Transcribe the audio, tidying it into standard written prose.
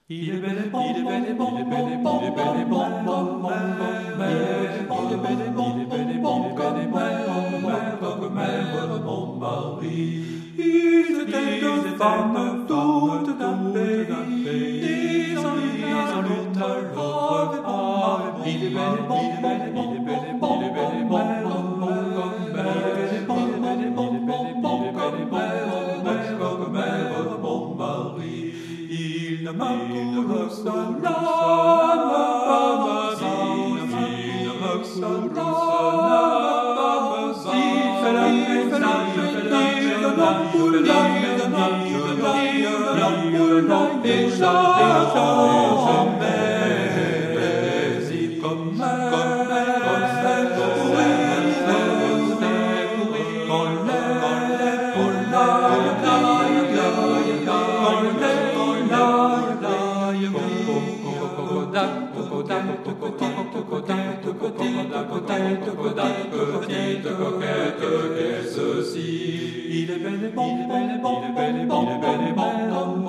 Il est bel et bon, il est bel et bon, il est bel et bon, il est bel et bon, bon, il est bel et bon, il est bel et bon, il est bel et bon, comme elle, mon mari. Ils étaient deux femmes toutes d'un pays, disant l'une à l'autre, il est bel et bon, il est bel et bon, il est bel et bon, il est bel et bon, comme elle, il est bel et bon, il est bel et bon, il est bel et bon, comme elle, mon mari. Il ne me coule petite coquette qu'est ceci. Il est bel et bon, il est bel et bon, il est bel et bon, il est bel et bon.